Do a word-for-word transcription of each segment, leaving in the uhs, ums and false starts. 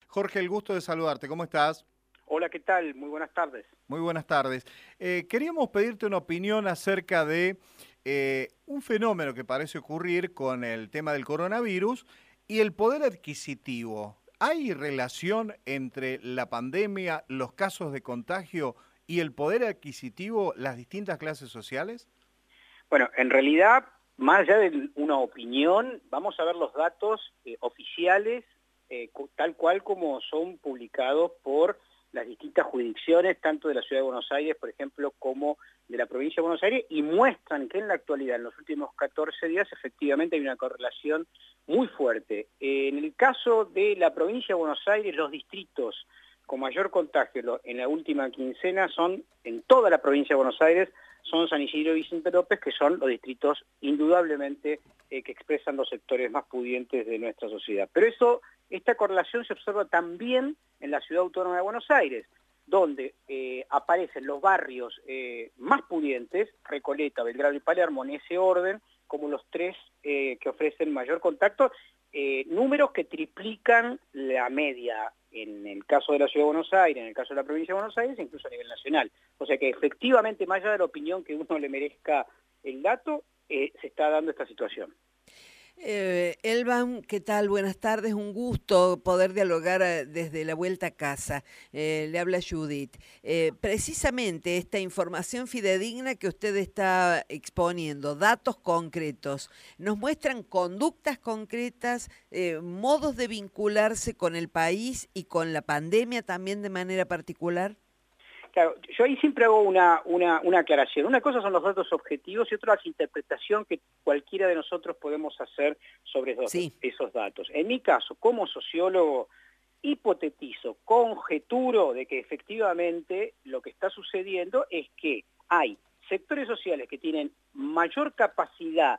Jorge, el gusto de saludarte. ¿Cómo estás? Hola, ¿qué tal? Muy buenas tardes. Muy buenas tardes. Eh, queríamos pedirte una opinión acerca de eh, un fenómeno que parece ocurrir con el tema del coronavirus y el poder adquisitivo. ¿Hay relación entre la pandemia, los casos de contagio y el poder adquisitivo, las distintas clases sociales? Bueno, en realidad, más allá de una opinión, vamos a ver los datos eh, oficiales, eh, tal cual como son publicados por las distintas jurisdicciones, tanto de la Ciudad de Buenos Aires, por ejemplo, como de la provincia de Buenos Aires, y muestran que en la actualidad, en los últimos catorce días, efectivamente hay una correlación muy fuerte. Eh, en el caso de la provincia de Buenos Aires, los distritos con mayor contagio en la última quincena son, en toda la provincia de Buenos Aires, son San Isidro y Vicente López, que son los distritos indudablemente eh, que expresan los sectores más pudientes de nuestra sociedad. Pero eso, esta correlación se observa también en la Ciudad Autónoma de Buenos Aires, donde eh, aparecen los barrios eh, más pudientes, Recoleta, Belgrano y Palermo, en ese orden, como los tres eh, que ofrecen mayor contacto, eh, números que triplican la media en el caso de la Ciudad de Buenos Aires, en el caso de la provincia de Buenos Aires, incluso a nivel nacional. O sea que efectivamente, más allá de la opinión que uno le merezca el dato, eh, se está dando esta situación. Eh, Elban, ¿qué tal? Buenas tardes, un gusto poder dialogar eh, desde la vuelta a casa. Eh, le habla Judith. Eh, precisamente esta información fidedigna que usted está exponiendo, datos concretos, nos muestran conductas concretas, eh, modos de vincularse con el país y con la pandemia también de manera particular. Claro, yo ahí siempre hago una, una, una aclaración. Una cosa son los datos objetivos y otra la interpretación que cualquiera de nosotros podemos hacer sobre esos, Sí. esos datos. En mi caso, como sociólogo, hipotetizo, conjeturo de que efectivamente lo que está sucediendo es que hay sectores sociales que tienen mayor capacidad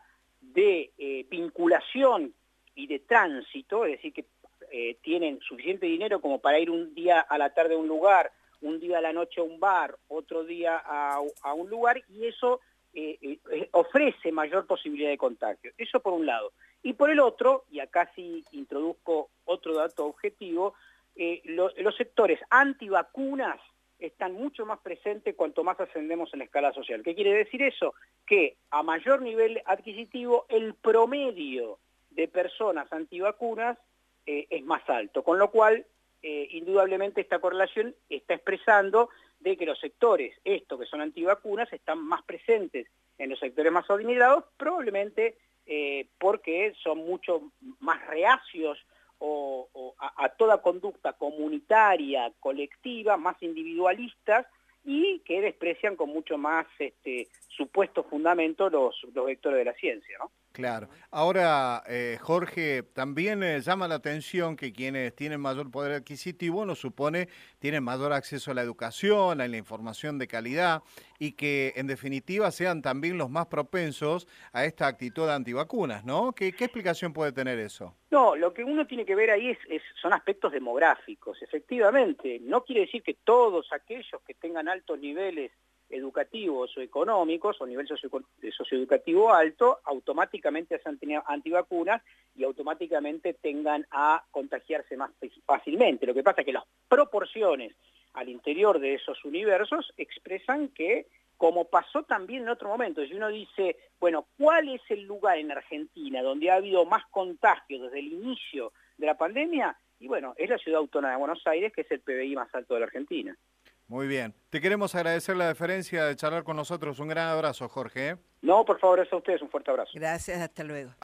de eh, vinculación y de tránsito, es decir, que eh, tienen suficiente dinero como para ir un día a la tarde a un lugar, un día a la noche a un bar, otro día a, a un lugar, y eso eh, eh, ofrece mayor posibilidad de contagio. Eso por un lado. Y por el otro, y acá sí introduzco otro dato objetivo, eh, lo, los sectores antivacunas están mucho más presentes cuanto más ascendemos en la escala social. ¿Qué quiere decir eso? Que a mayor nivel adquisitivo, el promedio de personas antivacunas eh, es más alto, con lo cual Eh, indudablemente esta correlación está expresando de que los sectores, estos que son antivacunas, están más presentes en los sectores más adinerados, probablemente eh, porque son mucho más reacios o, o a, a toda conducta comunitaria, colectiva, más individualistas, y que desprecian con mucho más este, supuesto fundamento los, los vectores de la ciencia, ¿no? Claro. Ahora, eh, Jorge, también eh, llama la atención que quienes tienen mayor poder adquisitivo, nos supone, tienen mayor acceso a la educación, a la información de calidad y que en definitiva sean también los más propensos a esta actitud antivacunas, ¿no? ¿Qué, qué explicación puede tener eso? No, lo que uno tiene que ver ahí es, es, son aspectos demográficos, efectivamente. No quiere decir que todos aquellos que tengan altos niveles educativos o económicos o nivel socio, socioeducativo alto, automáticamente sean antivacunas y automáticamente tengan a contagiarse más fácilmente. Lo que pasa es que las proporciones al interior de esos universos expresan que, como pasó también en otro momento, si uno dice, bueno, ¿cuál es el lugar en Argentina donde ha habido más contagios desde el inicio de la pandemia? Y bueno, es la Ciudad Autónoma de Buenos Aires, que es el P B I más alto de la Argentina. Muy bien. Te queremos agradecer la deferencia de charlar con nosotros. Un gran abrazo, Jorge. No, por favor, es a ustedes. Un fuerte abrazo. Gracias, hasta luego.